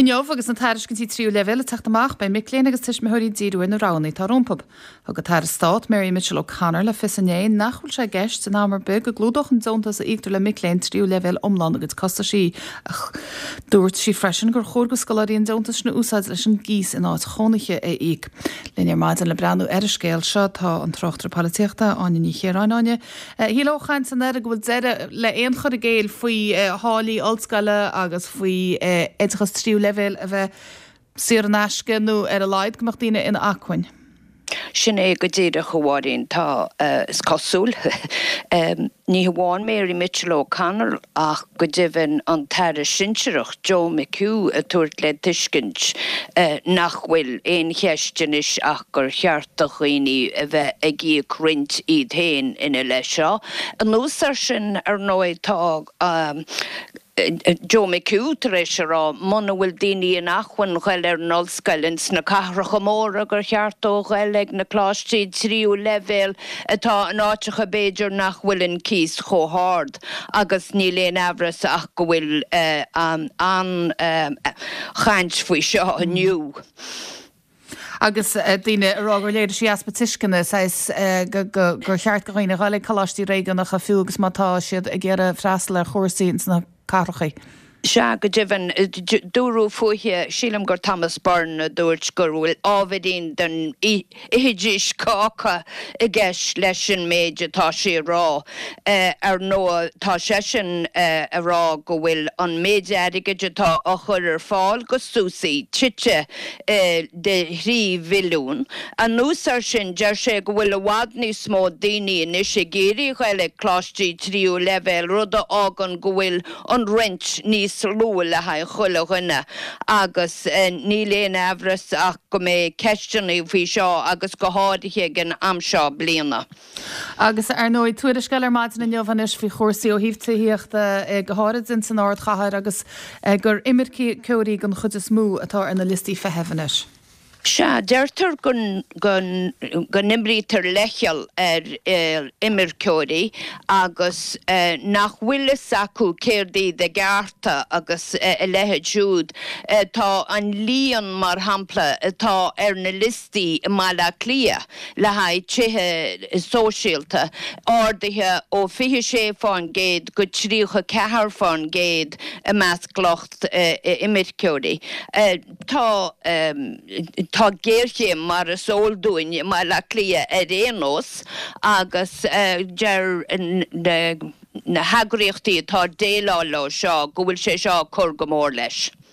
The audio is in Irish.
Inneomh agus an taris gotí tríú level a teachtamach bei miléine agus tuis methirí díú in Ránaí tá rompab. Thug go tar Stát Mary Mitchell O'Connor le fisané nachhfuil sé gceist san ámar bug go glúdach an zontas a ítar le miléin tríú level omlan agus costa sí dúirt sí freisin gur chóir go scolaíon zontas na úsáid leis an gís in áit chonaiche é íc. Linnear maidin le breanú scéal seo tá an trochttar políochta an ní chéránáine. Hílóchaint san er go bhfuil deire le éon chud a géal faoi hálaí oldscoile agus faoi éidechas tríú level a bheith siar an aisce nó ar a leid gomach daoine in achain. Sin é go dtéad a chuhádaín tá cosúil. Ní hamháin Mary Mitchell O'Connor ach go dtibhann an taire sinseirech Joe McHugh a tuairt le tuiscint nach bhfuil éon cheisteinis ach gur cheartach dhaoine a bheith ag gíoch rint iad féin ina leis seo. An úsar sin ar nóid tá Joe McHugh tar éis rá muna bhfuil daoine in achhain chuil ar an ollscoilinn sna cathracha móra gur cheartó chuil ag na cláistí tríú level atá an áitecha béidir nach bhfuiln cís chomhthard agus ní léon amhras ach go bhfuil chaint faoi seo aniu. Agus daoine rágur léidir sí aspa tuiscinne gur cheart go chuoine gáil choláistí réigean nach a fiúgus mátá siad a ggéar freastal ar chóirsaí sna carchaí. Se go dtibhann dúrú fuaithe sílam gur Thomas Byrne dúirt gur bhfuil ábhadín den ihdís cácha i gceist leis an méid atá sé rá ar nó tá sé sin a rá go bhfuil an méid aige atá a chur ar fáil go súsaí tite de thrí mhilún. An núsar sin deir sé go bhfuil a bhhad níos mó daoine inis sé géirí chuil ag cláistí tríú level rud a ágan go bhfuil an rint níos lúil le haid chuile chuine agus ní léon amhras ach go mé ceisteiní bhí seo agus go hádaithe gan am seo bliana. Agus ar nóid tuaidir scail ar maidin in neomhanis bhí chóirsaí ó híomhtaíochta go háid in san áard chathir agus gur imircí ceirí gan chud is mú atá ar na listí fethehanis. Se deirtar gon nimrítar lechial ar imircóirí agus nach bhuilas acu céirdaí de garta agus lethe Jude tá an líon mar hampla tá ar na listí mala clia le haid tithe sóisialta ádaithe ó 26 fáin géad go tríocha 4 fáin géad a meas glocht imircóirí. Tá géirché mar a sóldúin mar le clia a rénos agus deir na hagríochtaí tá déile lá seo go bhfuil sé seo cur go mór leis.